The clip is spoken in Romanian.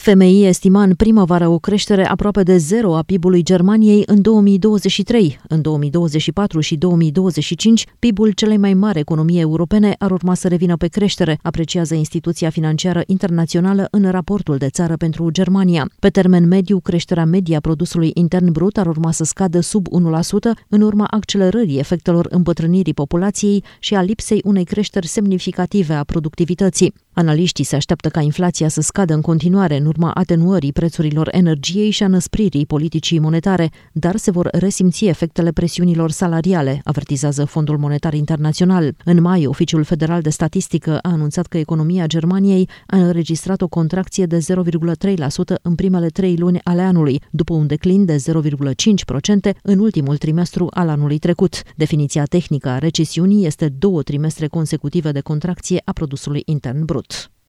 FMI estima în primăvară o creștere aproape de zero a PIB-ului Germaniei în 2023. În 2024 și 2025, PIB-ul celei mai mari economii europene ar urma să revină pe creștere, apreciază instituția financiară internațională în raportul de țară pentru Germania. Pe termen mediu, creșterea medie a produsului intern brut ar urma să scadă sub 1% în urma accelerării efectelor îmbătrânirii populației și a lipsei unei creșteri semnificative a productivității. Analiștii se așteaptă ca inflația să scadă în continuare în urma atenuării prețurilor energiei și a năspririi politicii monetare, dar se vor resimți efectele presiunilor salariale, avertizează Fondul Monetar Internațional. În mai, Oficiul Federal de Statistică a anunțat că economia Germaniei a înregistrat o contracție de 0,3% în primele 3 luni ale anului, după un declin de 0,5% în ultimul trimestru al anului trecut. Definiția tehnică a recesiunii este 2 trimestre consecutive de contracție a produsului intern brut.